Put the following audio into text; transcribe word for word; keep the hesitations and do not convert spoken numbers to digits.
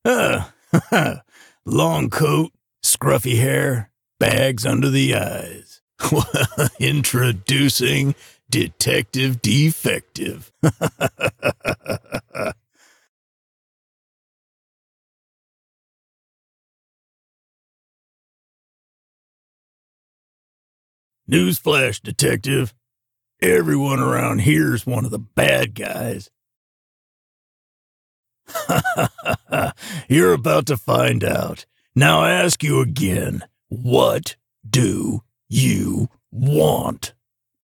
Uh, long coat, scruffy hair, bags under the eyes. Introducing Detective Defective. Newsflash, Detective. Everyone around here's one of the bad guys. You're about to find out. Now I ask you again, what do you want?